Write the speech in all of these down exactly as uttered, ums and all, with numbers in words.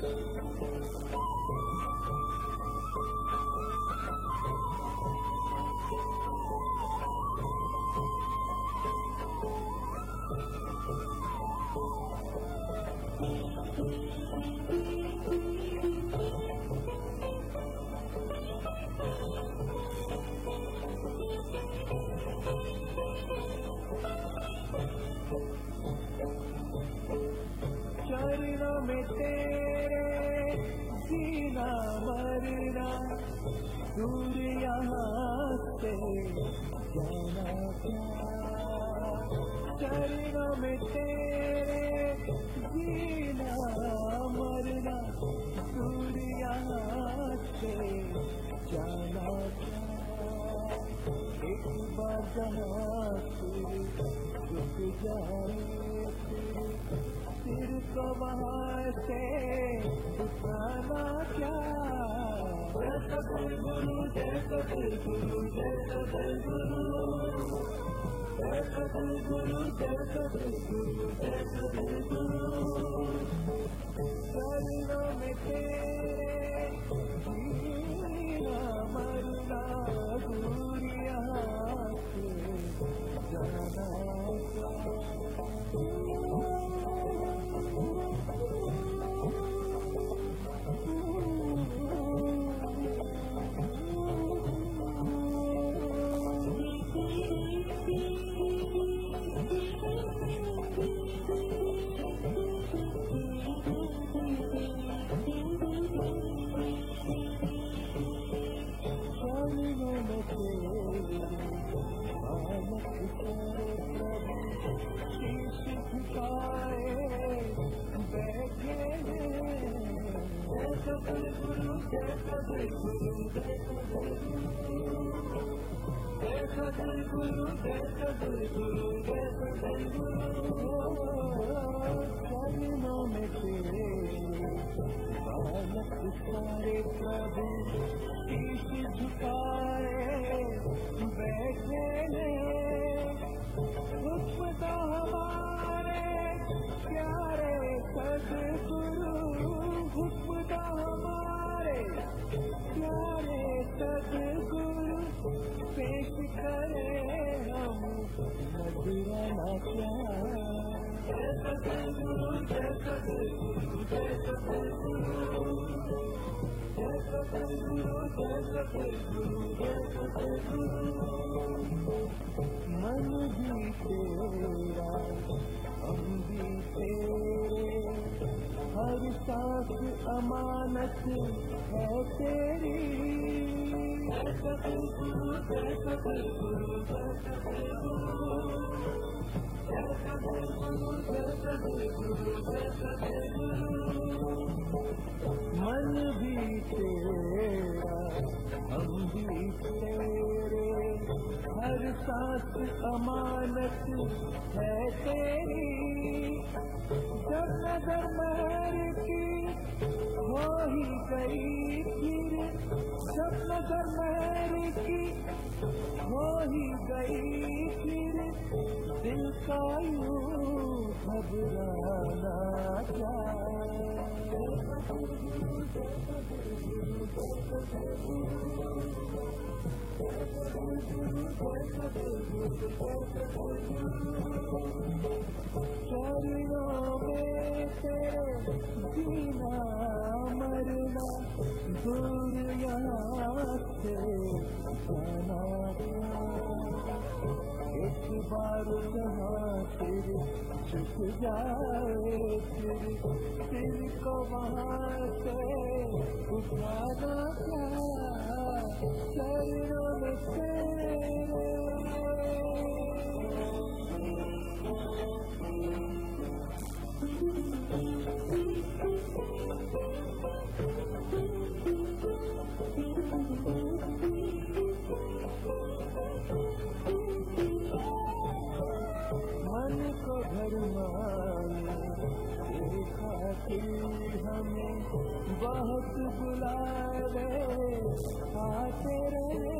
चरणों में तेरे जीना मरना, दूर यहाँ से जाना क्या। चरणों में तेरे जीना मरना, दूर यहाँ से जाना क्या। एक बार जहाँ से रुक जाए सिर को वहाँ से उठाना क्या। जय सद्गुरु जय सद्गुरु जय सद्गुरु जय सद्गुरु जय सद्गुरु जय सद्गुरु। चरणों में तेरे जीना मरना, दूर यहाँ से जाना क्या। सद्गुरु जय सद्गुरु जय सद्गुरु। चरणों में तेरे बालक सारे प्रभु शीश झुकाए बैठे हैं। हुक्म तो हमारे प्यारे सद्गुरु, हुक्म तो हमारे प्यारे सद्गुरु, पेश करें हम मधुराना क्या। जय सद्गुरु जय सद्गुरु जय सद्गुरु जय सद्गुरु जय सद्गुरु जय सद्गुरु। मन भी तेरा हम भी तेरे, हर सांस अमानत है तेरी। जय सद्गुरु जय सद्गुरु जय सद्गुरु जय सद्गुरु जय सद्गुरु जय सद्गुरु। मन भी तेरा हम भी तेरे, हर सांस अमानत है तेरी। जब नजर महर की हो ही गई फिर, जब नजर महर की हो ही गई फिर, दिल का यूं घबराना क्या। चरणों में तेरे जीना मरना, दूर यहाँ से जाना क्या। एक बार जहाँ सिर झुक जाए फिर, सिर को वहाँ से उठाना क्या। चरणों में तेरे मन को भरमाने के खातिर हमें बहुत बुलावे आते रहे।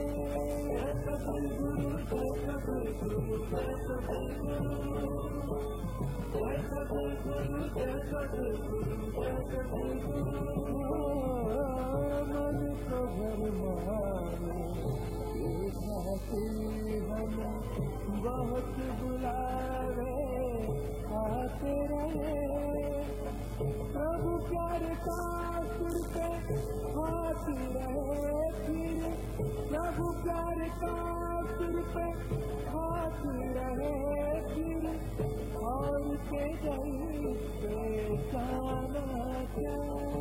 मन को भरमाने के खातिर हमें बहुत बुलावे आते रहे। प्रभु प्यार का सिर पे हाथ रहे फिर, प्रभु प्यार का सिर पे हाथ रहे फिर, और के जल पे जाना क्या।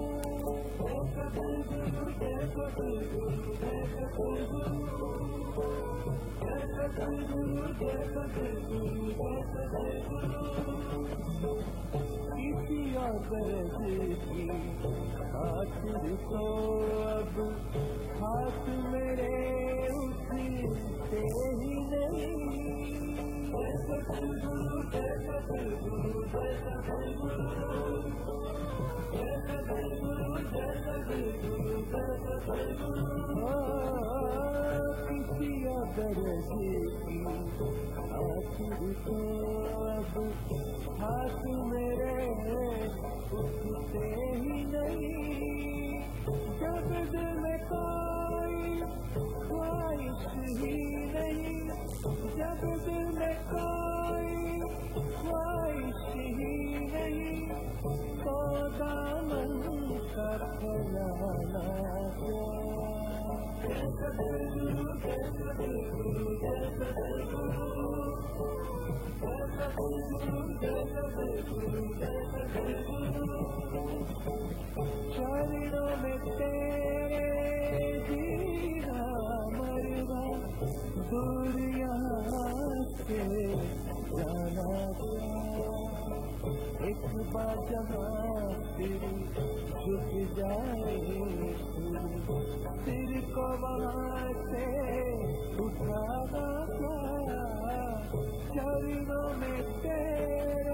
किसी और दर्द की खातिर तो अब हाथ मेरे उठते ही नहीं। किसी और दर्द की खातिर तो अब हाथ मेरे उठते ही नहीं। जब दिल में कोई ख्वाहिश ही नहीं, जब दिल में कोई ख्वाहिश ही नहीं, तो दामन का फैलाना चरणों में तेरे जीना मरना, दूर यहाँ से जाना क्या। एक बार जहाँ फिर झुक जाए सिर को वहाँ से उठाना क्या। चरणों में तेरे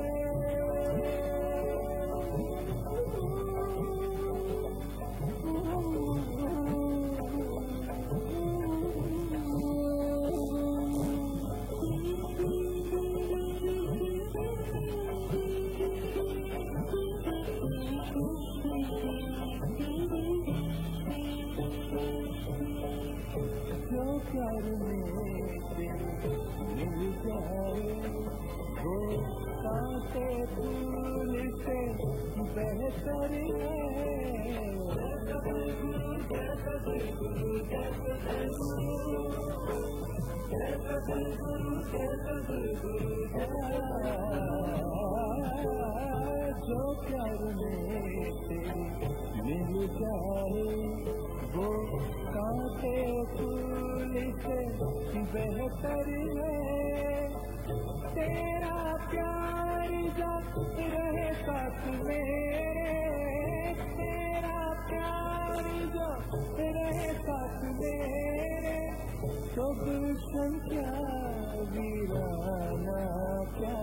जो प्यार में मिल जाए वो कांटे फूल से बेहतर है। जो प्यार में मिल जाए वो कांटे फूल से बेहतर है। तेरा प्यार जब रहे साथ मेरे, तेरा प्यार जब रहे साथ मेरे, तो गुलशन क्या वीराना क्या।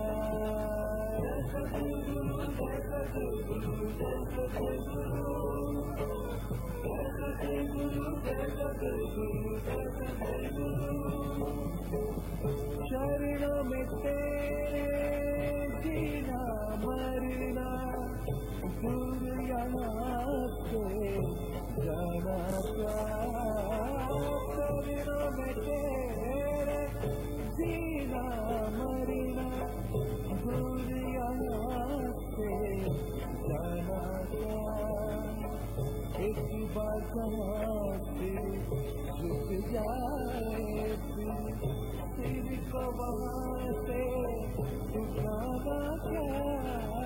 चरणों में तेरे जीना मरना, दूर यहाँ से जाना क्या। चरणों में तेरे जीना मरना, दूर यहाँ से जाना क्या। एक बार कहाँ से झुक जाए फिर, सिर को वहाँ से उठाना क्या।